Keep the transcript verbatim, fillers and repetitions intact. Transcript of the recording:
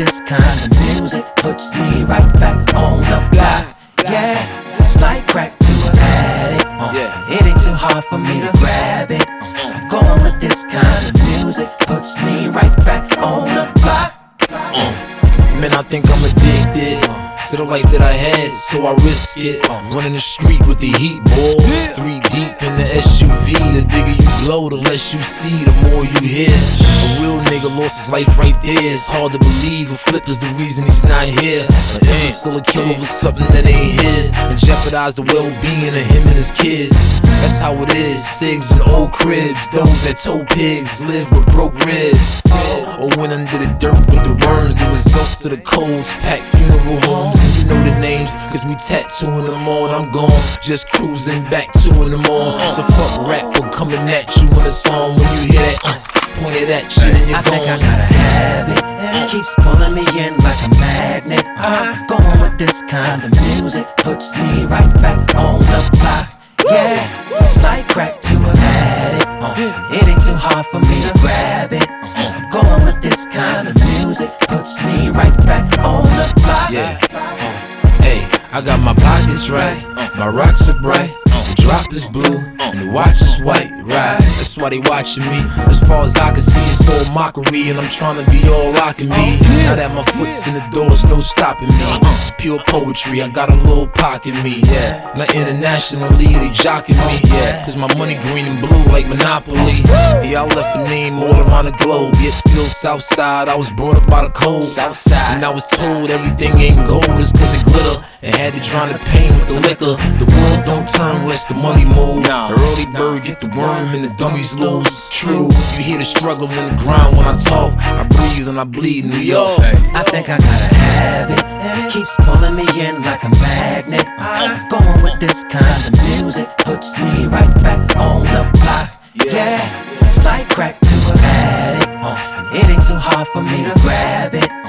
this kind of music puts me right back on the block. Yeah, it's like crack to an addict. Uh, it ain't too hard for me to grab it. Uh, going with this kind of music puts me right back on the block. Uh, man, I think I'm addicted to the life that I had, so I risk it. Running the street with the heat, boy. Three deep in the S U V. The bigger you blow, the less you see, the more you hear. A real nigga lost his life right there. It's hard to believe a flip is the reason he's not here. He's still a killer for something that ain't his, and jeopardize the well-being of him and his kids. That's how it is. Cigs and old cribs. Those that tow pigs live with broke ribs. Or went under the dirt with the worms. The results of the codes, packed funeral homes. You know the names, cause we tattooing them on. I'm gone, just cruising back to them on. So fuck rap, we're coming at you in a song. When you hear that, uh, point at that shit and you're I think gone. I got a habit, and it keeps pulling me in like a magnet. I'm going with this kind of music puts me right back on the block. Yeah, it's like crack to an addict. Uh, it ain't too hard for me to grab it. Uh, I'm going with this kind of music puts me right back on the block. Yeah. Hey, I got my pockets right, my rocks are bright, the drop is blue, and the watch is white, right? That's why they watching me. As far as I can see, it's all mockery, and I'm trying to be all I can be. Now that my foot's in the door, it's no stopping me. Pure poetry, I got a little pocket me. Yeah. Now internationally, they jocking me. Yeah. Cause my money green and blue like Monopoly. Yeah, I left a name all around the globe, yet still Southside. I was brought up by the cold. Southside. And I was told everything ain't gold, it's cause it glitter. And had to drown the pain with the liquor. The world don't turn unless the money move. The early bird get the worm and the dummies lose. True, you hear the struggle in the ground when I talk. I breathe and I bleed New York. I think I got a habit, and it keeps pulling me in like a magnet. I'm going with this kind of music puts me right back on the block. Yeah, it's like crack to an addict. Uh, it ain't too hard for me to grab it.